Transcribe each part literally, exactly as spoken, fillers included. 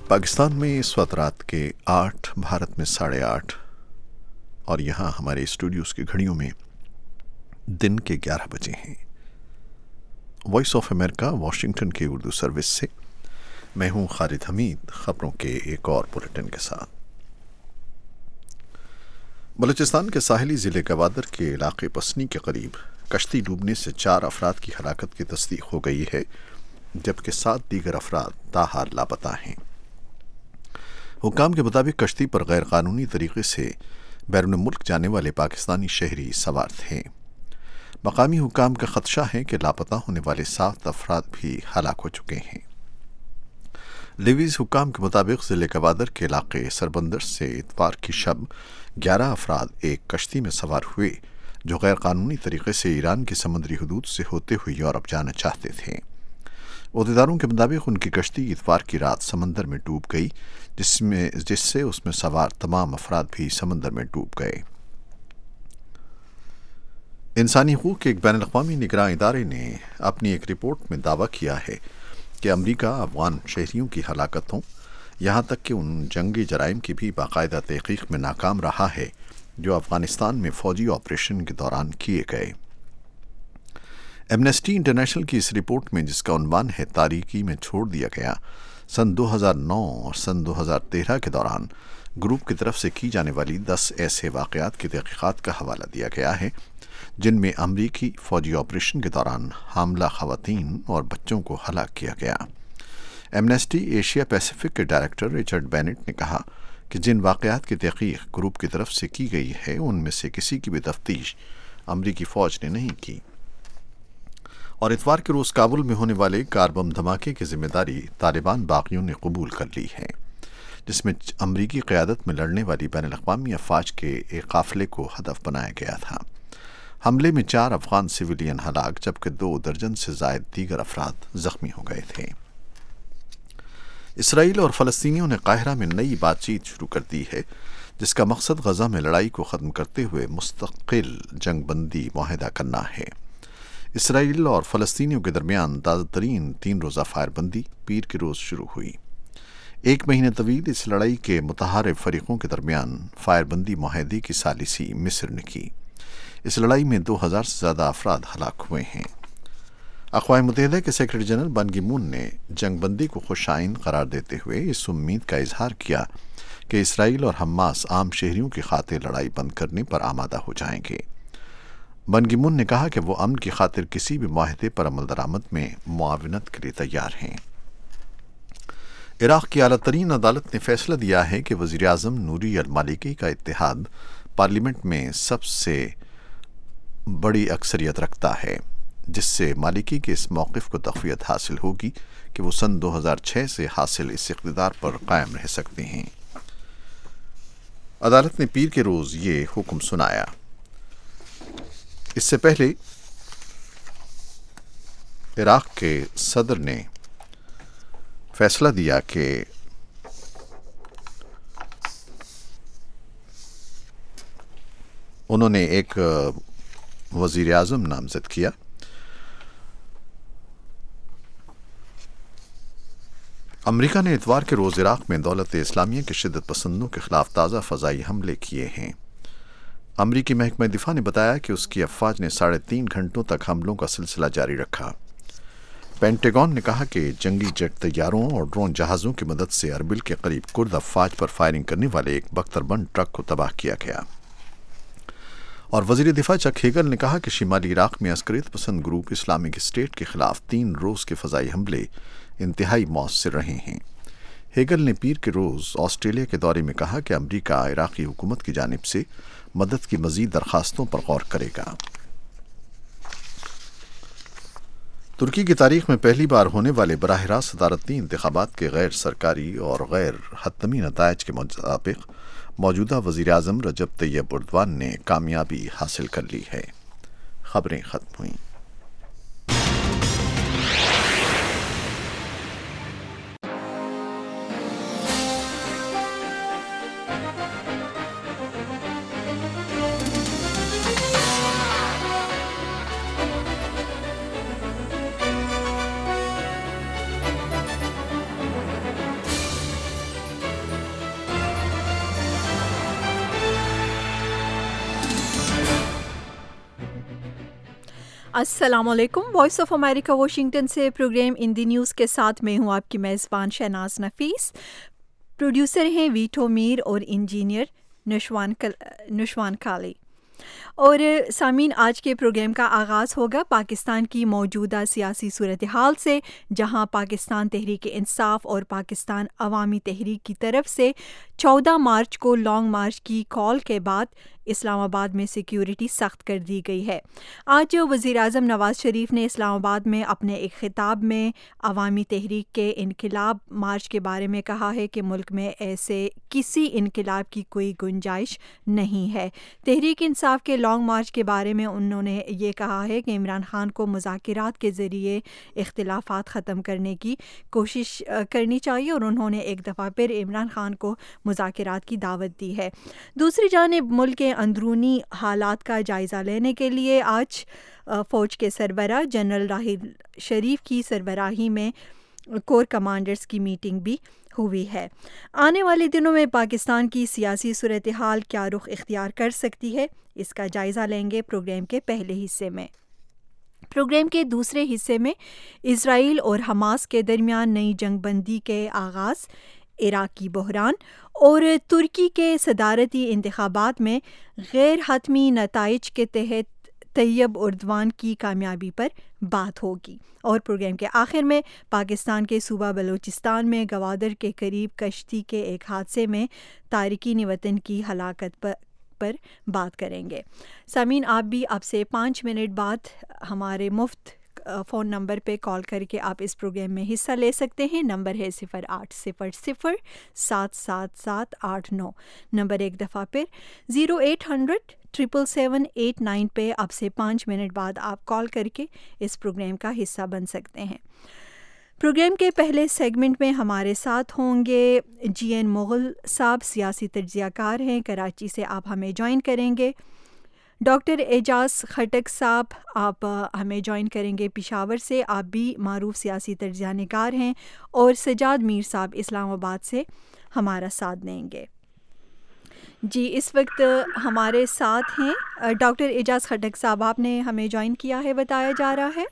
پاکستان میں اس وقت رات کے آٹھ، بھارت میں ساڑھے آٹھ، اور یہاں ہمارے اسٹوڈیوز کی گھڑیوں میں دن کے گیارہ بجے ہیں۔ وائس آف امریکہ واشنگٹن کے اردو سروس سے میں ہوں خالد حمید، خبروں کے ایک اور بلیٹن کے ساتھ۔ بلوچستان کے ساحلی ضلع گوادر کے علاقے پسنی کے قریب کشتی ڈوبنے سے چار افراد کی ہلاکت کی تصدیق ہو گئی ہے، جبکہ سات دیگر افراد تاحال لاپتہ ہیں۔ حکام کے مطابق کشتی پر غیر قانونی طریقے سے بیرون ملک جانے والے پاکستانی شہری سوار تھے۔ مقامی حکام کا خدشہ ہے کہ لاپتہ ہونے والے سات افراد بھی ہلاک ہو چکے ہیں۔ لیویز حکام کے مطابق ضلع گوادر کے علاقے سربندر سے اتوار کی شب گیارہ افراد ایک کشتی میں سوار ہوئے جو غیر قانونی طریقے سے ایران کی سمندری حدود سے ہوتے ہوئے یورپ جانا چاہتے تھے۔ عہدیداروں کے مطابق ان کی کشتی اتوار کی رات سمندر میں ڈوب گئی، جس میں جس سے اس میں سوار تمام افراد بھی سمندر میں ڈوب گئے۔ انسانی حقوق کے ایک بین الاقوامی نگراں ادارے نے اپنی ایک رپورٹ میں دعویٰ کیا ہے کہ امریکہ افغان شہریوں کی ہلاکتوں، یہاں تک کہ ان جنگی جرائم کی بھی باقاعدہ تحقیق میں ناکام رہا ہے جو افغانستان میں فوجی آپریشن کے دوران کیے گئے۔ ایمنسٹی انٹرنیشنل کی اس رپورٹ میں، جس کا عنوان ہے تاریکی میں چھوڑ دیا گیا، سن دو ہزار نو اور سن دو ہزار تیرہ کے دوران گروپ کی طرف سے کی جانے والی دس ایسے واقعات کی تحقیقات کا حوالہ دیا گیا ہے جن میں امریکی فوجی آپریشن کے دوران حاملہ خواتین اور بچوں کو ہلاک کیا گیا۔ ایمنسٹی ایشیا پیسیفک کے ڈائریکٹر رچرڈ بینٹ نے کہا کہ جن واقعات کی تحقیق گروپ کی طرف سے کی گئی ہے ان میں سے کسی کی بھی تفتیش امریکی فوج نے نہیں کی، اور اتوار کے روز کابل میں ہونے والے کار بم دھماکے کی ذمہ داری طالبان باغیوں نے قبول کر لی ہے، جس میں امریکی قیادت میں لڑنے والی بین الاقوامی افواج کے ایک قافلے کو ہدف بنایا گیا تھا۔ حملے میں چار افغان سویلین ہلاک جبکہ دو درجن سے زائد دیگر افراد زخمی ہو گئے تھے۔ اسرائیل اور فلسطینیوں نے قاہرہ میں نئی بات چیت شروع کر دی ہے، جس کا مقصد غزہ میں لڑائی کو ختم کرتے ہوئے مستقل جنگ بندی معاہدہ کرنا ہے۔ اسرائیل اور فلسطینیوں کے درمیان تازہ ترین تین روزہ فائر بندی پیر کے روز شروع ہوئی۔ ایک مہینے طویل اس لڑائی کے متحارب فریقوں کے درمیان فائر بندی معاہدے کی ثالثی مصر نے کی۔ اس لڑائی میں دو ہزار سے زیادہ افراد ہلاک ہوئے ہیں۔ اقوام متحدہ کے سیکرٹری جنرل بن کی مون نے جنگ بندی کو خوش آئند قرار دیتے ہوئے اس امید کا اظہار کیا کہ اسرائیل اور حماس عام شہریوں کی خاطر لڑائی بند کرنے پر آمادہ ہو جائیں گے۔ بن کی مون نے کہا کہ وہ امن کی خاطر کسی بھی معاہدے پر عمل درآمد میں معاونت کے لیے تیار ہیں۔ عراق کی اعلیٰ ترین عدالت نے فیصلہ دیا ہے کہ وزیر اعظم نوری المالکی کا اتحاد پارلیمنٹ میں سب سے بڑی اکثریت رکھتا ہے، جس سے مالکی کے اس موقف کو تقویت حاصل ہوگی کہ وہ سن دو ہزار چھ سے حاصل اس اقتدار پر قائم رہ سکتے ہیں۔ عدالت نے پیر کے روز یہ حکم سنایا۔ اس سے پہلے عراق کے صدر نے فیصلہ دیا کہ انہوں نے ایک وزیر اعظم نامزد کیا۔ امریکہ نے اتوار کے روز عراق میں دولت اسلامیہ کے شدت پسندوں کے خلاف تازہ فضائی حملے کیے ہیں۔ امریکی محکمہ دفاع نے بتایا کہ اس کی افواج نے ساڑھے تین گھنٹوں تک حملوں کا سلسلہ جاری رکھا۔ پینٹاگون نے کہا کہ جنگی جیٹ طیاروں اور ڈرون جہازوں کی مدد سے اربل کے قریب کرد افواج پر فائرنگ کرنے والے ایک بختربند ٹرک کو تباہ کیا گیا۔ اور وزیر دفاع چک ہیگل نے کہا کہ شمالی عراق میں عسکریت پسند گروپ اسلامک اسٹیٹ کے خلاف تین روز کے فضائی حملے انتہائی مؤثر رہے ہیں۔ ہیگل نے پیر کے روز آسٹریلیا کے دورے میں کہا کہ امریکہ عراقی حکومت کی جانب سے مدد کی مزید درخواستوں پر غور کرے گا۔ ترکی کی تاریخ میں پہلی بار ہونے والے براہ راست صدارتی انتخابات کے غیر سرکاری اور غیر حتمی نتائج کے مطابق موجودہ وزیر اعظم رجب طیب اردوان نے کامیابی حاصل کر لی ہے۔ خبریں ختم ہوئیں۔ السلام علیکم. وائس آف امریکہ واشنگٹن سے پروگرام ان دی نیوز کے ساتھ میں ہوں آپ کی میزبان شہناز نفیس. پروڈیوسر ہیں ویٹو میر اور انجینئر نشوان کل نشوان کالی. اور سامعین, آج کے پروگرام کا آغاز ہوگا پاکستان کی موجودہ سیاسی صورتحال سے, جہاں پاکستان تحریک انصاف اور پاکستان عوامی تحریک کی طرف سے چودہ مارچ کو لانگ مارچ کی کال کے بعد اسلام آباد میں سیکیورٹی سخت کر دی گئی ہے. آج وزیر اعظم نواز شریف نے اسلام آباد میں اپنے ایک خطاب میں عوامی تحریک کے انقلاب مارچ کے بارے میں کہا ہے کہ ملک میں ایسے کسی انقلاب کی کوئی گنجائش نہیں ہے. تحریک انصاف کے لانگ مارچ کے بارے میں انہوں نے یہ کہا ہے کہ عمران خان کو مذاکرات کے ذریعے اختلافات ختم کرنے کی کوشش کرنی چاہیے, اور انہوں نے ایک دفعہ پھر عمران خان کو مذاکرات کی دعوت دی ہے. دوسری جانب ملک کے اندرونی حالات کا جائزہ لینے کے لیے آج فوج کے سربراہ جنرل راحیل شریف کی سربراہی میں کور کمانڈرز کی میٹنگ بھی ہوئی ہے. آنے والے دنوں میں پاکستان کی سیاسی صورتحال کیا رخ اختیار کر سکتی ہے, اس کا جائزہ لیں گے پروگرام کے پہلے حصے میں. پروگرام کے دوسرے حصے میں اسرائیل اور حماس کے درمیان نئی جنگ بندی کے آغاز, عراقی بحران اور ترکی کے صدارتی انتخابات میں غیر حتمی نتائج کے تحت طیب اردوان کی کامیابی پر بات ہوگی. اور پروگرام کے آخر میں پاکستان کے صوبہ بلوچستان میں گوادر کے قریب کشتی کے ایک حادثے میں تارکین وطن کی ہلاکت پر پر بات کریں گے. سامعین, آپ بھی اب سے پانچ منٹ بعد ہمارے مفت فون نمبر پہ کال کر کے آپ اس پروگرام میں حصہ لے سکتے ہیں. نمبر ہے صفر آٹھ صفر صفر سات سات سات آٹھ نو. نمبر ایک دفعہ پھر zero eight hundred triple seven eight nine پہ اب سے پانچ منٹ بعد آپ کال کر کے اس پروگرام کا حصہ بن سکتے ہیں. پروگرام کے پہلے سیگمنٹ میں ہمارے ساتھ ہوں گے جی این مغل صاحب, سیاسی تجزیہ کار ہیں, کراچی سے آپ ہمیں جوائن کریں گے. ڈاکٹر اعجاز خٹک صاحب آپ ہمیں جوائن کریں گے پشاور سے, آپ بھی معروف سیاسی تجزیہ نگار ہیں. اور سجاد میر صاحب اسلام آباد سے ہمارا ساتھ دیں گے. جی, اس وقت ہمارے ساتھ ہیں ڈاکٹر اعجاز خٹک صاحب, آپ نے ہمیں جوائن کیا ہے بتایا جا رہا ہے.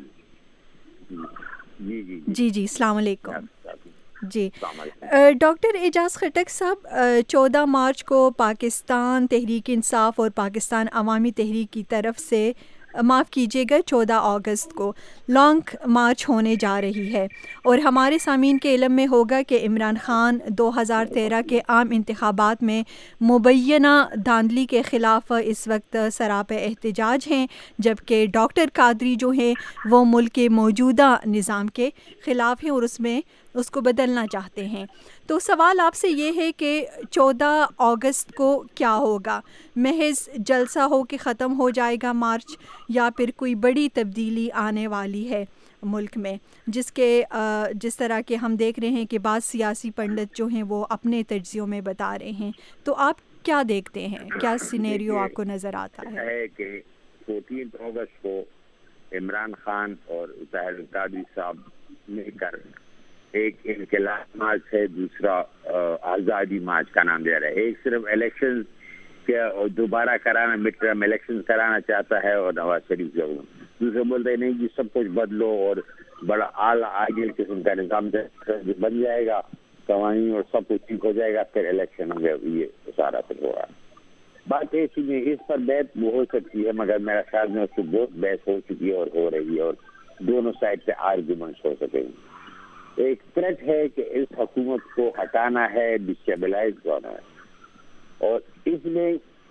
جی جی جی جی السلام علیکم. جی ڈاکٹر اعجاز خٹک صاحب, چودہ مارچ کو پاکستان تحریک انصاف اور پاکستان عوامی تحریک کی طرف سے, معاف کیجیے گا چودہ اگست کو لانگ مارچ ہونے جا رہی ہے, اور ہمارے سامعین کے علم میں ہوگا کہ عمران خان دو ہزار تیرہ کے عام انتخابات میں مبینہ دھاندلی کے خلاف اس وقت سراپے احتجاج ہیں, جبکہ ڈاکٹر قادری جو ہیں وہ ملک کے موجودہ نظام کے خلاف ہیں اور اس میں اس کو بدلنا چاہتے ہیں. تو سوال آپ سے یہ ہے کہ چودہ اگست کو کیا ہوگا؟ محض جلسہ ہو کے ختم ہو جائے گا مارچ, یا پھر کوئی بڑی تبدیلی آنے والی ہے ملک میں, جس کے جس طرح کے ہم دیکھ رہے ہیں کہ بعض سیاسی پنڈت جو ہیں وہ اپنے تجزیوں میں بتا رہے ہیں. تو آپ کیا دیکھتے ہیں, کیا سینیریو آپ کو نظر آتا ہے؟ کہ چودہ اگست کو عمران خان اور طاہر القادری صاحب مل کر ایک انقلاب مارچ ہے, دوسرا آزادی مارچ کا نام دے رہا ہے. ایک صرف الیکشن کے دوبارہ کرانا, مڈ ٹرم الیکشن کرانا چاہتا ہے اور نواز شریف جو دوسرے بولتے ہیں نہیں جی سب کچھ بدلو اور بڑا اعلیٰ عاجل قسم کا نظام بن جائے گا, قوانین اور سب کچھ ٹھیک ہو جائے گا, پھر الیکشن یہ سارا پھر ہو رہا ہے. بات ایسی میں اس پر بحث ہو سکتی ہے, مگر میرا خیال میں اس سے بہت بحث ہو چکی ہے اور ہو رہی ہے, اور دونوں سائڈ سے آرگومنٹس ہو سکیں گے. ایک تھریٹ ہے کہ اس حکومت کو ہٹانا ہے, ڈسٹیبلائز کرنا ہے, اور اس میں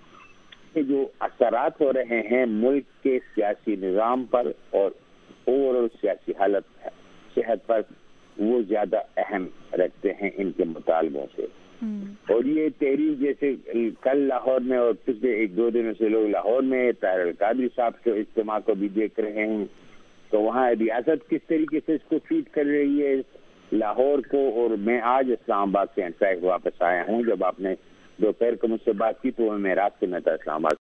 جو اثرات ہو رہے ہیں ملک کے سیاسی نظام پر اور اوور آل سیاسی حالت صحت پر, وہ زیادہ اہم رکھتے ہیں ان کے مطالبوں سے. اور یہ تحریک جیسے کل لاہور میں اور پچھلے ایک دو دنوں سے لوگ لاہور میں طاہر القادری صاحب کے اجتماع کو بھی دیکھ رہے ہیں, تو وہاں ریاست کس طریقے سے اس کو ٹریٹ کر رہی ہے لاہور کو. اور میں آج اسلام آباد سے انفیکٹ واپس آیا ہوں, جب آپ نے دوپہر کو مجھ سے بات کی تو میں راستے میں تھا اسلام آباد